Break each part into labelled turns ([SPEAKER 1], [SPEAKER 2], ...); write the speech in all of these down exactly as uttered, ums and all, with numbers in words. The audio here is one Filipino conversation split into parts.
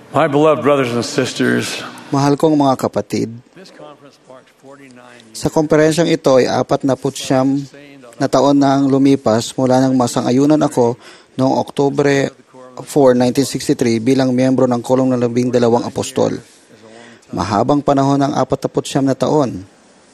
[SPEAKER 1] My beloved brothers and sisters,
[SPEAKER 2] Mahal kong mga kapatid, sa komperensyang ito ay apat na putsyam na taon na ang lumipas mula nang masang-ayunan ako noong Oktubre fourth, nineteen sixty-three bilang miyembro ng kolong ng labing dalawang apostol. Mahabang panahon ng apat na putsyam na taon.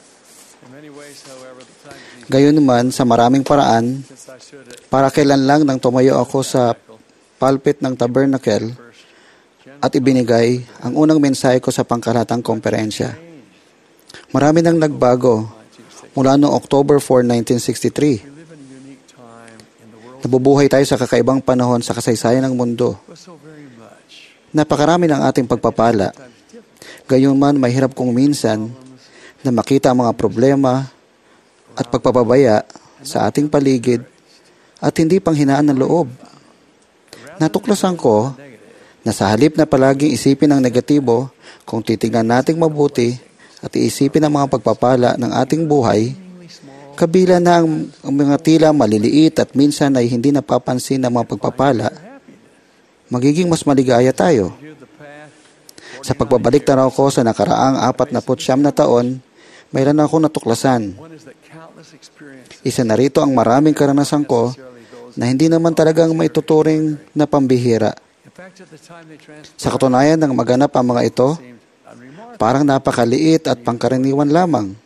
[SPEAKER 2] Gayunman, sa maraming paraan, para kailan lang nang tumayo ako sa pulpit ng tabernacle at ibinigay ang unang mensahe ko sa pangkalatang komperensya. Marami nang nagbago mula noong October fourth, nineteen sixty-three. Nabubuhay tayo sa kakaibang panahon sa kasaysayan ng mundo. Napakarami ng ating pagpapala. Gayunman, mahirap kung minsan na makita ang mga problema at pagpapabaya sa ating paligid at hindi panghinaan ng loob. Natuklasan ko na sa halip na palaging isipin ang negatibo, kung titingnan nating mabuti at iisipin ang mga pagpapala ng ating buhay, kabila na ang, ang mga tila maliliit at minsan ay hindi napapansin ng mga pagpapala, magiging mas maligaya tayo. Sa pagbabalik tanaw ko sa nakaraang apat na putsyam na taon, mayroon akong natuklasan. Isa na rito ang maraming karanasan ko na hindi naman talagang maituturing na pambihira. Sa katunayan ng maganap ang mga ito, parang napakaliit at pangkaraniwan lamang.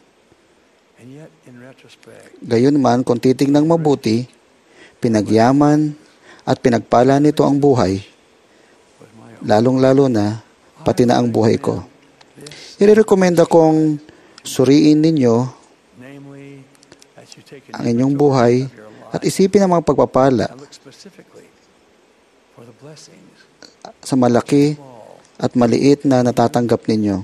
[SPEAKER 2] Gayunman, kung titingnang mabuti, pinagyaman at pinagpala nito ang buhay, lalong-lalo na pati na ang buhay ko. Irerekomenda kong suriin ninyo ang inyong buhay at isipin ang mga pagpapala sa malaki at maliit na natatanggap ninyo.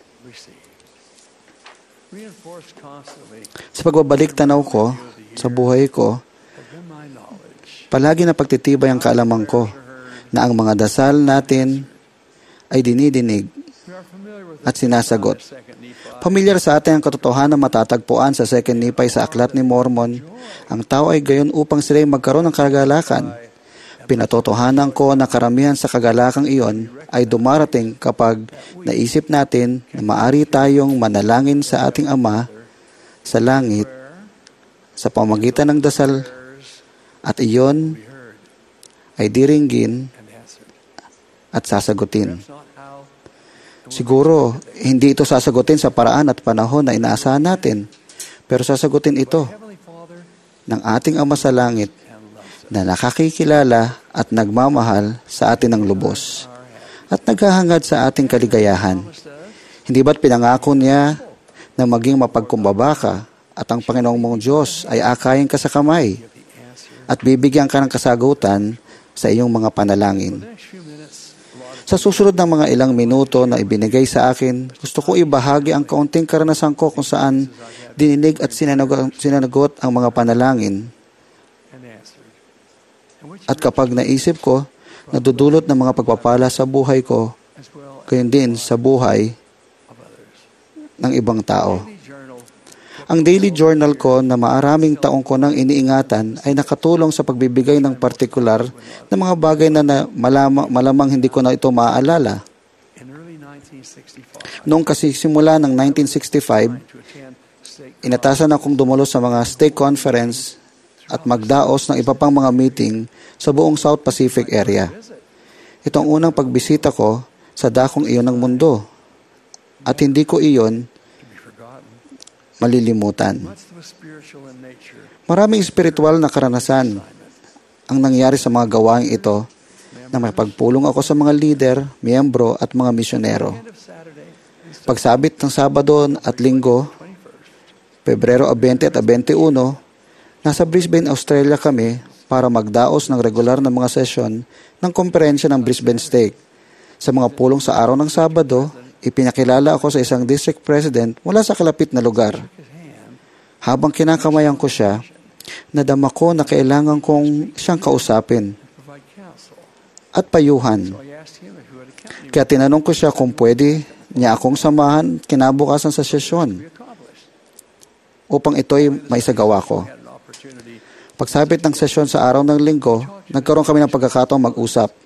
[SPEAKER 2] Sa pagbabalik tanaw ko sa buhay ko, palagi na pagtitibay ang kaalaman ko na ang mga dasal natin ay dinidinig at sinasagot. Pamilyar sa atin ang katotohanan na matatagpuan sa Second Nephi sa Aklat ni Mormon. Ang tao ay gayon upang sila'y magkaroon ng kagalakan. Pinatotohanan ko na karamihan sa kagalakang iyon ay dumarating kapag naisip natin na maari tayong manalangin sa ating Ama sa langit sa pamagitan ng dasal at iyon ay diringgin at sasagutin. Siguro, hindi ito sasagutin sa paraan at panahon na inaasahan natin, pero sasagutin ito ng ating Ama sa langit na nakakikilala at nagmamahal sa atin ng lubos at naghahangad sa ating kaligayahan. Hindi ba't pinangako niya na maging mapagkumbaba ka at ang Panginoong mong Diyos ay akayin ka sa kamay at bibigyan ka ng kasagutan sa iyong mga panalangin? Sa susunod ng mga ilang minuto na ibinigay sa akin, gusto ko ibahagi ang kaunting karanasan ko kung saan dininig at sinanagot, sinanagot ang mga panalangin. At kapag naisip ko, nadudulot ng mga pagpapala sa buhay ko, gayon din sa buhay ng ibang tao. Ang daily journal ko na maaraming taong ko nang iniingatan ay nakatulong sa pagbibigay ng partikular na mga bagay na, na malamang, malamang hindi ko na ito maaalala. Noong kasisimula ng nineteen sixty-five, inatasan akong dumulo sa mga stake conference at magdaos ng iba pang mga meeting sa buong South Pacific area. Ito ang unang pagbisita ko sa dakong iyon ng mundo at hindi ko iyon malilimutan. Maraming espiritual na karanasan ang nangyari sa mga gawaing ito na makipagpulong ako sa mga leader, miyembro at mga misyonero. Pagsabit ng Sabado at Linggo, Pebrero twenty at twenty-one, nasa Brisbane, Australia kami para magdaos ng regular na mga sesyon ng komperensya ng Brisbane Stake. Sa mga pulong sa araw ng Sabado, ipinakilala ako sa isang district president mula sa kalapit na lugar. Habang kinakamayan ko siya, nadama ko na kailangan kong siyang kausapin at payuhan. Kaya tinanong ko siya kung pwede niya akong samahan kinabukasan sa sesyon upang ito'y maisagawa ko. Pagsabit ng sesyon sa araw ng Linggo, nagkaroon kami ng pagkakataong mag-usap.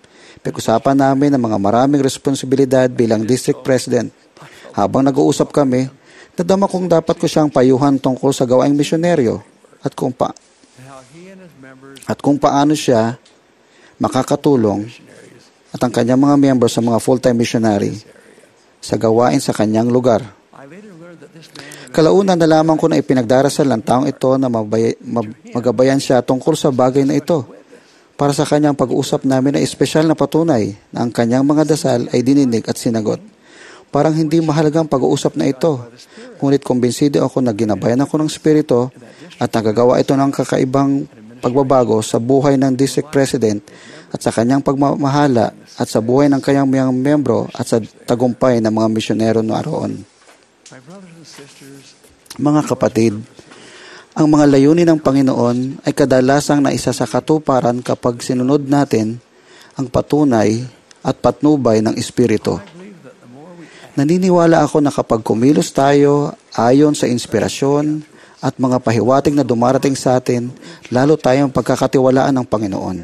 [SPEAKER 2] Pag-usapan namin ang mga maraming responsibilidad bilang district president. Habang nag-uusap kami, nadama kong dapat ko siyang payuhan tungkol sa gawaing misyonaryo at kung, pa- at kung paano siya makakatulong at ang kanyang mga miyembro sa mga full-time missionary sa gawain sa kanyang lugar. Kalaunan nalaman ko na ipinagdarasal ng taong ito na mabay, mag, magabayan siya tungkol sa bagay na ito. Para sa kanyang pag-uusap namin ay espesyal na patunay na ang kanyang mga dasal ay dininig at sinagot. Parang hindi mahalagang pag-uusap na ito. Ngunit kumbinsido ako na ginabayan ako ng Espiritu at nagagawa ito ng kakaibang pagbabago sa buhay ng district president at sa kanyang pagmamahala at sa buhay ng kanyang mga miyembro at sa tagumpay ng mga misyonero naroon. Mga kapatid, ang mga layunin ng Panginoon ay kadalasang naisa sa katuparan kapag sinunod natin ang patunay at patnubay ng Espiritu. Naniniwala ako na kapag kumilos tayo ayon sa inspirasyon at mga pahiwatig na dumarating sa atin, lalo tayong pagkakatiwalaan ng Panginoon.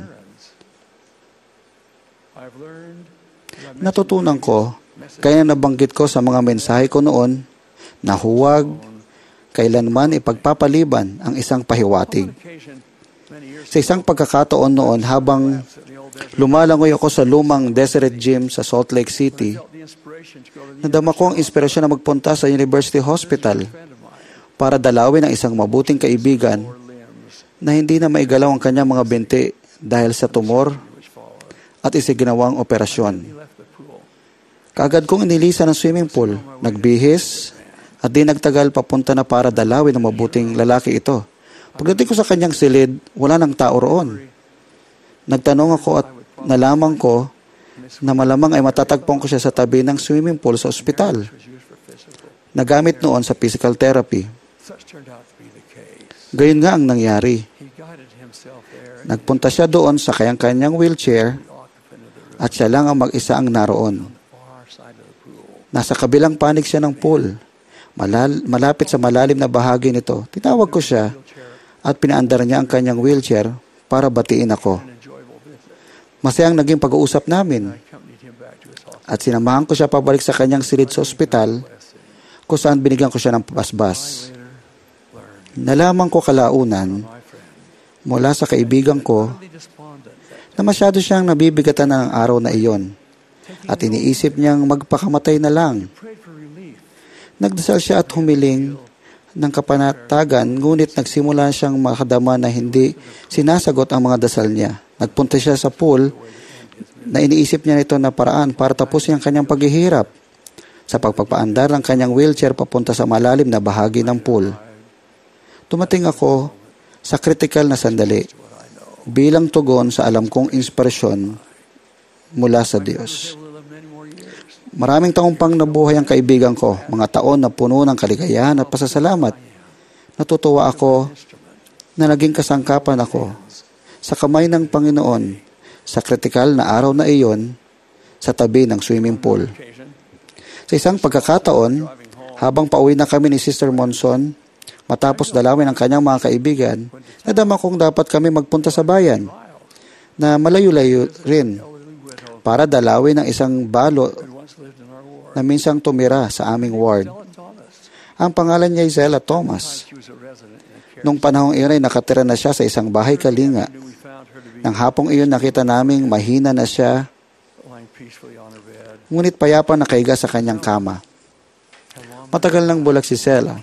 [SPEAKER 2] Natutunan ko, kaya nabanggit ko sa mga mensahe ko noon, na huwag kailanman ipagpapaliban ang isang pahiwatig. Sa isang pagkakataon noon, habang lumalangoy ako sa lumang Deseret Gym sa Salt Lake City, nadama ko ang inspirasyon na magpunta sa University Hospital para dalawin ang isang mabuting kaibigan na hindi na maigalaw ang kanyang mga binti dahil sa tumor at isiginawang operasyon. Kaagad kong inilisan ang swimming pool, nagbihis, at di nagtagal papunta na para dalawin ang mabuting lalaki ito. Pagdating ko sa kanyang silid, wala nang tao roon. Nagtanong ako at nalaman ko na malamang ay matatagpon ko siya sa tabi ng swimming pool sa ospital. Nagamit noon sa physical therapy. Gayon nga ang nangyari. Nagpunta siya doon sa kanyang-kanyang wheelchair at siya lang ang mag-isa ang naroon. Nasa kabilang panig siya ng pool. Malal- malapit sa malalim na bahagi nito. Tinawag ko siya at pinaandar niya ang kanyang wheelchair para batiin ako. Masayang naging pag-uusap namin. At sinamahan ko siya pabalik sa kanyang silid sa ospital kung saan binigyan ko siya ng basbas. Nalaman ko kalaunan mula sa kaibigan ko na masyado siyang nabibigatan ng araw na iyon at iniisip niyang magpakamatay na lang. Nagdasal siya at humiling ng kapanatagan, ngunit nagsimula siyang makadama na hindi sinasagot ang mga dasal niya. Nagpunta siya sa pool na iniisip niya nito na paraan para tapusin ang kanyang paghihirap sa pagpapaandar ng kanyang wheelchair papunta sa malalim na bahagi ng pool. Tumating ako sa kritikal na sandali bilang tugon sa alam kong inspirasyon mula sa Diyos. Maraming taong pang nabuhay ang kaibigan ko, mga taon na puno ng kaligayahan at pasasalamat. Natutuwa ako na naging kasangkapan ako sa kamay ng Panginoon sa kritikal na araw na iyon sa tabi ng swimming pool. Sa isang pagkakataon, habang pauwi na kami ni Sister Monson, matapos dalawin ang kanyang mga kaibigan, nadama kong dapat kami magpunta sa bayan na malayo-layo rin para dalawin ang isang balo na minsang tumira sa aming ward. Ang pangalan niya ay Zella Thomas. Nung panahong iyon ay nakatira na siya sa isang bahay kalinga. Nang hapong iyon nakita naming mahina na siya, ngunit payapa nakaiga sa kanyang kama. Matagal nang bulag si Zella.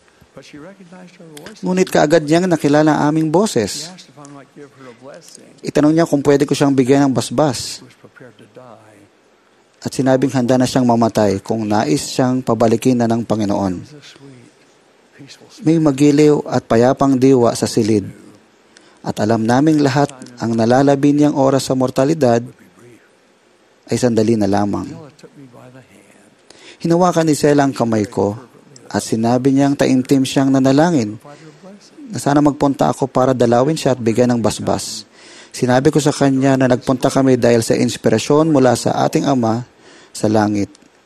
[SPEAKER 2] Ngunit kaagad niyang nakilala ang aming boses. Itanong niya kung pwede ko siyang bigyan ng basbas. At sinabing handa na siyang mamatay kung nais siyang pabalikin na ng Panginoon. May magiliw at payapang diwa sa silid. At alam naming lahat ang nalalabi niyang oras sa mortalidad ay sandali na lamang. Hinawakan ni Zella ang kamay ko at sinabi niyang taimtim siyang nanalangin na sana magpunta ako para dalawin siya at bigyan ng basbas. Sinabi ko sa kanya na nagpunta kami dahil sa inspirasyon mula sa ating Ama sa langit.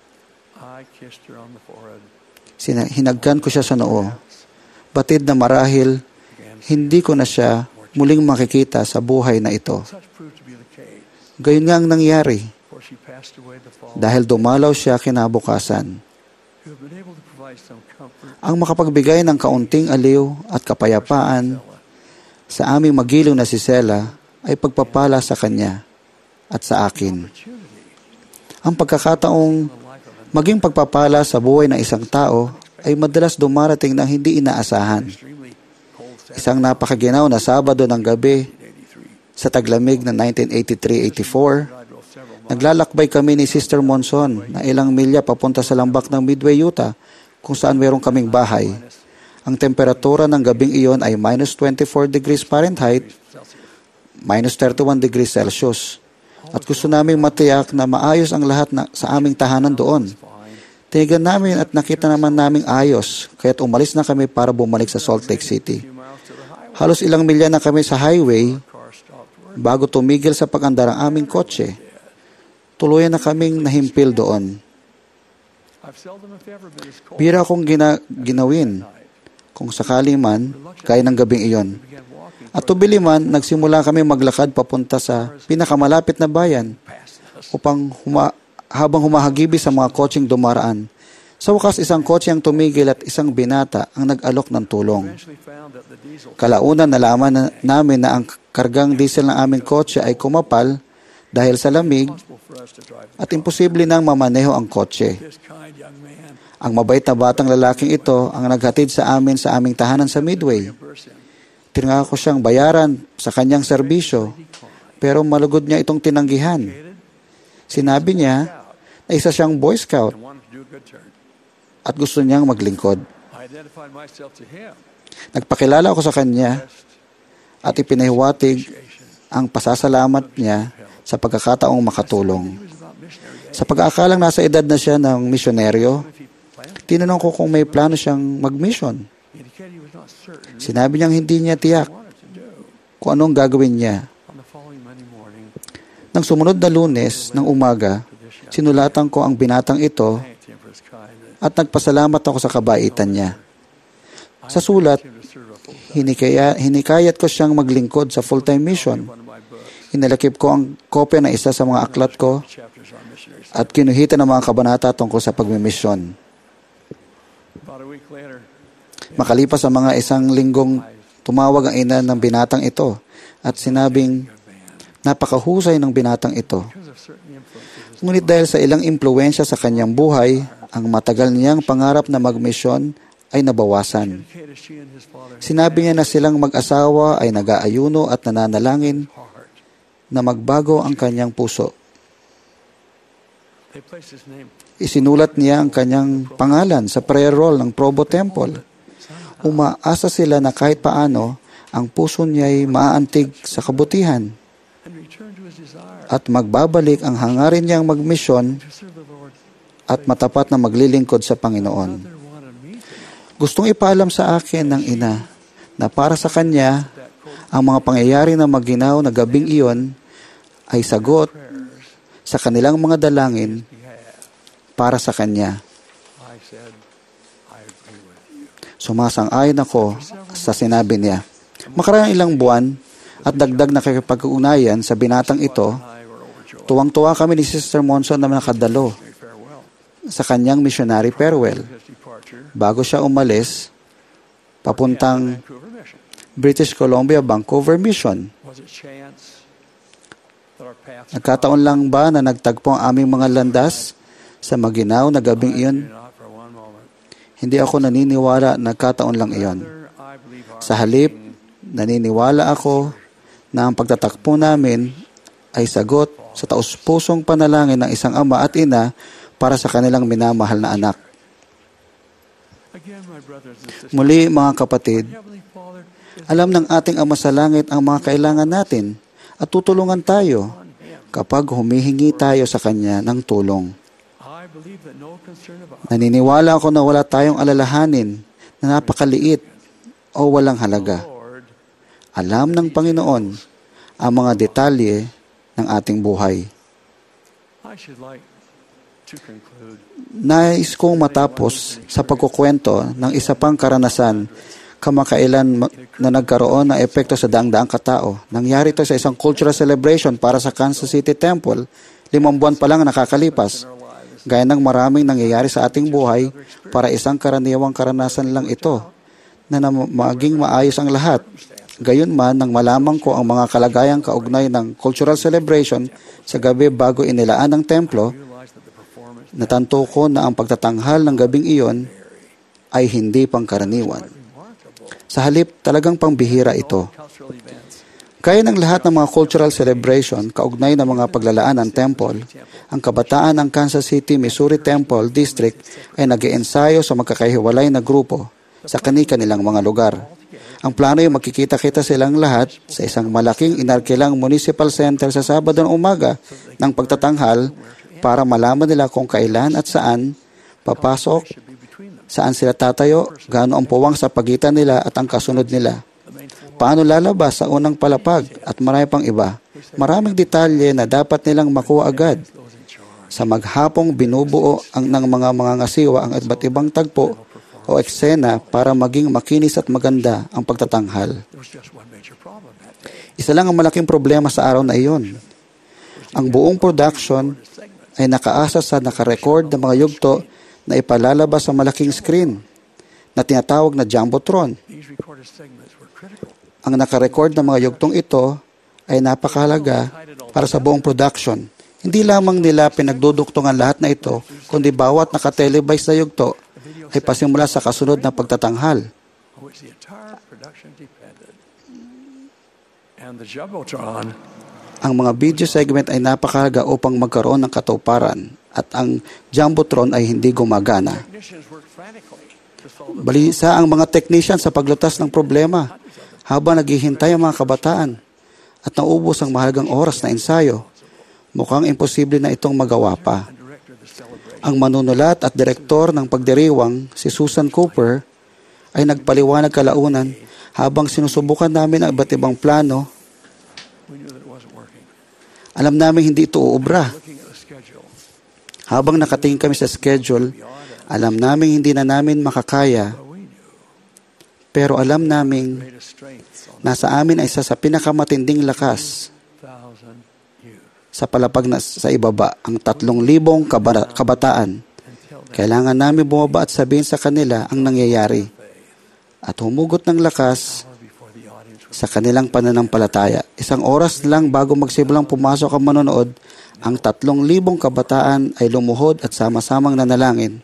[SPEAKER 2] Sina- hinagkan ko siya sa noo. Batid na marahil, hindi ko na siya muling makikita sa buhay na ito. Gayon nga ang nangyari
[SPEAKER 1] for she passed away the following.
[SPEAKER 2] dahil dumalaw siya kinabukasan.
[SPEAKER 1] You have been able to provide some comfort
[SPEAKER 2] Ang makapagbigay ng kaunting aliw at kapayapaan sa aming magiliw na si Sela ay pagpapala sa kanya at sa akin. Ang pagkakataong maging pagpapala sa buhay ng isang tao ay madalas dumarating ng hindi inaasahan. Isang napakaginaw na Sabado ng gabi sa taglamig ng nineteen eighty-three eighty-four, naglalakbay kami ni Sister Monson na ilang milya papunta sa lambak ng Midway, Utah, kung saan meron kaming bahay. Ang temperatura ng gabing iyon ay minus twenty-four degrees Fahrenheit, minus thirty-one degrees Celsius. At gusto naming matiyak na maayos ang lahat na sa aming tahanan doon. Tinigan namin at nakita naman naming ayos, kaya't umalis na kami para bumalik sa Salt Lake City. Halos ilang milya na kami sa highway bago tumigil sa pag-andar ang aming kotse. Tuluyan na kaming nahimpil doon. Bira akong gina- ginawin kung sakali man, gaya ng gabing iyon. At tubili man, nagsimula kami maglakad papunta sa pinakamalapit na bayan upang huma- habang humahagibi sa mga kotseng dumaraan. Sa wakas, isang kotse ang tumigil at isang binata ang nag-alok ng tulong. Kalaunan, nalaman na namin na ang kargang diesel ng aming kotse ay kumapal dahil sa lamig at imposible nang mamaneho ang kotse. Ang mabait na batang lalaking ito ang naghatid sa amin sa aming tahanan sa Midway. Tinanga ko siyang bayaran sa kanyang serbisyo, pero malugod niya itong tinanggihan. Sinabi niya na isa siyang Boy Scout at gusto niyang maglingkod. Nagpakilala ako sa kanya at ipinahiwatig ang pasasalamat niya sa pagkakataong makatulong. Sa pag-aakalang nasa edad na siya ng misyonaryo, tinanong ko kung may plano siyang mag-mission. Sinabi niyang hindi niya tiyak kung anong gagawin niya. Nang sumunod na Lunes ng umaga, sinulatan ko ang binatang ito at nagpasalamat ako sa kabaitan niya. Sa sulat, hinikaya, hinikayat ko siyang maglingkod sa full-time mission. Inalakip ko ang kopya ng isa sa mga aklat ko at kinuhitan ng mga kabanata tungkol sa pagmimisyon. Makalipas sa mga isang linggong, tumawag ang ina ng binatang ito at sinabing, napakahusay ng binatang ito. Ngunit dahil sa ilang impluwensya sa kanyang buhay, ang matagal niyang pangarap na magmisyon ay nabawasan. Sinabi niya na silang mag-asawa ay nag-aayuno at nananalangin na magbago ang kanyang puso. Isinulat niya ang kanyang pangalan sa prayer roll ng Provo Temple. Umaasa sila na kahit paano, ang puso niya ay maaantig sa kabutihan at magbabalik ang hangarin niyang magmisyon at matapat na maglilingkod sa Panginoon. Gustong ipaalam sa akin ng ina na para sa kanya, ang mga pangyayari na maginaw na gabing iyon ay sagot sa kanilang mga dalangin para sa kanya. Sumasang-ayon ako sa sinabi niya. Makaraang ilang buwan at dagdag na kakipag-ugnayan sa binatang ito, tuwang-tuwa kami ni Sister Monson na nakadalo sa kanyang missionary farewell. Bago siya umalis, papuntang British Columbia, Vancouver Mission. Nagkataon lang ba na nagtagpo ang aming mga landas sa maginaw na gabing iyon? Hindi ako naniniwala na nagkataon lang iyon. Sa halip, naniniwala ako na ang pagtatakpo namin ay sagot sa taus-pusong panalangin ng isang ama at ina para sa kanilang minamahal na anak. Muli, mga kapatid, alam ng ating Ama sa Langit ang mga kailangan natin at tutulungan tayo kapag humihingi tayo sa Kanya ng tulong. Naniniwala ako na wala tayong alalahanin na napakaliit o walang halaga. Alam ng Panginoon ang mga detalye ng ating buhay. Nais kong matapos sa pagkukwento ng isa pang karanasan kamakailan ma- na nagkaroon ng epekto sa daang-daang katao. Nangyari ito sa isang cultural celebration para sa Kansas City Temple, limang buwan pa lang nakakalipas. Gaya ng maraming nangyayari sa ating buhay, para isang karaniwang karanasan lang ito, na, na maging maayos ang lahat. Gayunman, nang malaman ko ang mga kalagayang kaugnay ng cultural celebration sa gabi bago inilaan ng templo, natanto ko na ang pagtatanghal ng gabing iyon ay hindi pangkaraniwan. Sa halip, talagang pangbihira ito. Kaya ng lahat ng mga cultural celebration kaugnay ng mga paglalaan ng temple, ang kabataan ng Kansas City, Missouri Temple District ay nag-iensayo sa magkakahiwalay na grupo sa kani-kanilang mga lugar. Ang plano ay magkikita-kita silang lahat sa isang malaking inarkilang municipal center sa Sabado ng umaga ng pagtatanghal para malaman nila kung kailan at saan papasok, saan sila tatayo, gaano ang puwang sa pagitan nila at ang kasunod nila. Paano lalabas sa unang palapag at marami pang iba. Maraming detalye na dapat nilang makuha agad. Sa maghapong binubuo ang ng mga mga ngasiwa ang iba't ibang tagpo o eksena para maging makinis at maganda ang pagtatanghal. Isa lang ang malaking problema sa araw na iyon. Ang buong production ay nakaasa sa nakarecord ng mga yugto na ipalalabas sa malaking screen na tinatawag na Jumbotron. Ang nakarecord ng mga yugtong ito ay napakahalaga para sa buong production. Hindi lamang nila pinagduduktungan lahat na ito, kundi bawat nakatelevise na yugto ay pasimula sa kasunod na pagtatanghal. Ang mga video segment ay napakahalaga upang magkaroon ng katuparan at ang Jumbotron ay hindi gumagana. Balisa ang mga technician sa paglutas ng problema habang naghihintay ang mga kabataan at naubos ang mahalagang oras na ensayo. Mukhang imposible na itong magawa pa. Ang manunulat at direktor ng pagdiriwang, si Susan Cooper, ay nagpaliwanag kalaunan habang sinusubukan namin ang iba't ibang plano. Alam namin hindi ito uubra. Habang nakatingin kami sa schedule, alam namin hindi na namin makakaya. Pero alam namin nasa amin ay isa sa pinakamatinding lakas sa palapag na sa ibaba, ang tatlong libong kabataan. Kailangan namin bumaba at sabihin sa kanila ang nangyayari at humugot ng lakas sa kanilang pananampalataya. Isang oras lang bago magsimulang pumasok ang manonood, ang tatlong libong kabataan ay lumuhod at sama-samang nanalangin.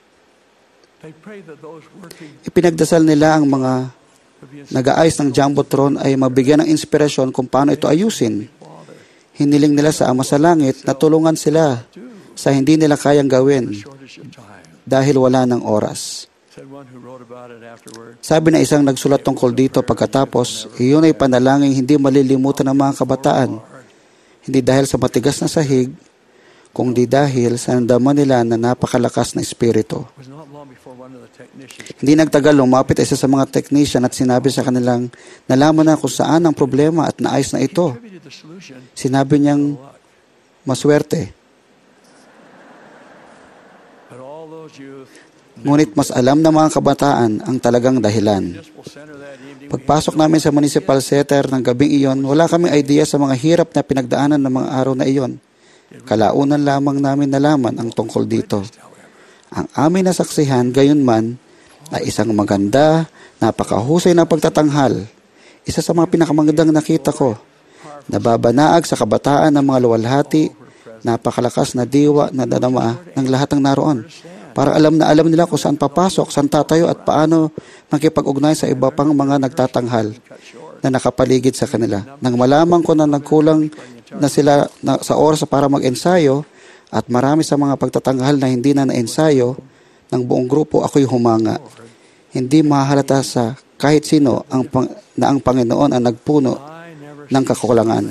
[SPEAKER 2] Ipinagdasal nila ang mga nag-aayos ng Jumbotron ay mabigyan ng inspirasyon kung paano ito ayusin. Hiniling nila sa Ama sa Langit na tulungan sila sa hindi nila kayang gawin dahil wala ng oras. Sabi na isang nagsulat tungkol dito pagkatapos, iyon ay panalangin hindi malilimutan ng mga kabataan. Hindi dahil sa matigas na sahig, kundi dahil sa nandama nila na napakalakas na espiritu. Hindi nagtagal, lumapit isa sa mga technician at sinabi sa kanilang, nalaman na kung saan ang problema at naayos na ito. Sinabi niyang, maswerte. Ngunit mas alam ng mga kabataan ang talagang dahilan. Pagpasok namin sa municipal center ng gabing iyon, wala kaming idea sa mga hirap na pinagdaanan ng mga araw na iyon. Kalaunan lamang namin nalaman ang tungkol dito. Ang amin na saksihan, gayon man, ay isang maganda, napakahusay na pagtatanghal. Isa sa mga pinakamagandang nakita ko. Nababanaag sa kabataan ng mga luwalhati, napakalakas na diwa na dadama ng lahat ng naroon. Para alam na alam nila kung saan papasok, saan tatayo at paano makipag-ugnay sa iba pang mga nagtatanghal na nakapaligid sa kanila. Nang malaman ko na nagkulang na sila na, sa oras para mag-ensayo at marami sa mga pagtatanghal na hindi na na-ensayo ng buong grupo, ako'y humanga. Hindi mahalata sa kahit sino ang pang, na ang Panginoon ang nagpuno ng kakulangan.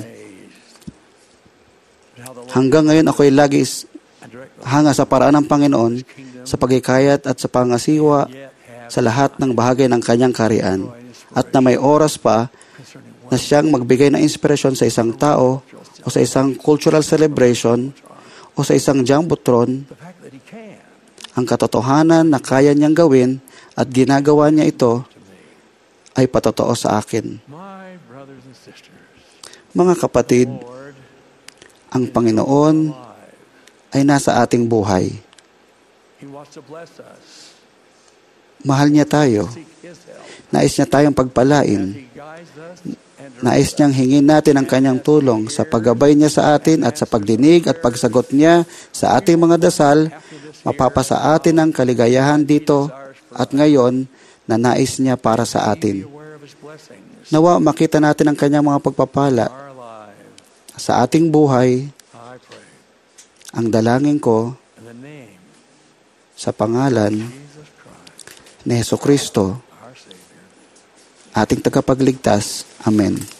[SPEAKER 2] Hanggang ngayon ako'y lagi hanga sa paraan ng Panginoon sa pagkikayat at sa pangasiwa sa lahat ng bahagi ng kanyang kaharian at na may oras pa na siyang magbigay ng inspirasyon sa isang tao o sa isang cultural celebration o sa isang Jumbotron. Ang katotohanan na kaya niyang gawin at ginagawa niya ito ay patotoo sa akin.
[SPEAKER 1] My brothers and sisters,
[SPEAKER 2] Mga kapatid,
[SPEAKER 1] Lord,
[SPEAKER 2] ang Panginoon
[SPEAKER 1] alive.
[SPEAKER 2] ay nasa ating buhay.
[SPEAKER 1] He wants to bless us.
[SPEAKER 2] Mahal niya tayo.
[SPEAKER 1] Seek His help.
[SPEAKER 2] Nais niya tayong
[SPEAKER 1] As
[SPEAKER 2] pagpalain.
[SPEAKER 1] He guides us and
[SPEAKER 2] Nais
[SPEAKER 1] directs
[SPEAKER 2] niyang hingin natin ang kanyang tulong sa paggabay niya sa atin at sa pagdinig at pagsagot niya sa ating mga dasal. Mapapasa atin ang kaligayahan dito at ngayon na nais niya para sa
[SPEAKER 1] be
[SPEAKER 2] atin.
[SPEAKER 1] aware of His blessings.
[SPEAKER 2] Nawa makita natin ang kanyang mga pagpapala
[SPEAKER 1] Our lives,
[SPEAKER 2] sa ating buhay.
[SPEAKER 1] I pray.
[SPEAKER 2] Ang dalangin ko
[SPEAKER 1] In the name
[SPEAKER 2] sa pangalan
[SPEAKER 1] of Jesus Christ,
[SPEAKER 2] ni Hesukristo,
[SPEAKER 1] our Savior.
[SPEAKER 2] ating tagapagligtas. Amen.